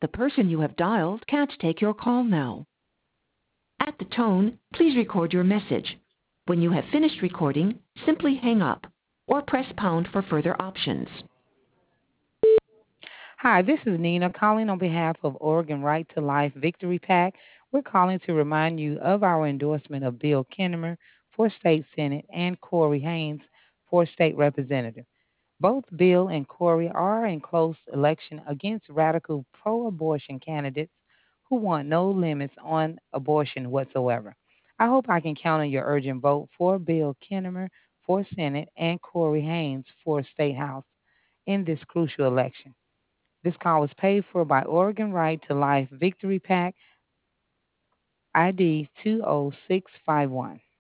The person you have dialed can't take your call now. At the tone, please record your message. When you have finished recording, simply hang up or press pound for further options. Hi, this is Nina calling on behalf of Oregon Right to Life Victory PAC. We're calling to remind you of our endorsement of Bill Kinnemer for State Senate and Corey Haynes for State Representative. Both Bill and Corey are in close election against radical pro-abortion candidates who want no limits on abortion whatsoever. I hope I can count on your urgent vote for Bill Kinnemer for Senate and Corey Haynes for State House in this crucial election. This call was paid for by Oregon Right to Life Victory PAC, ID 20651.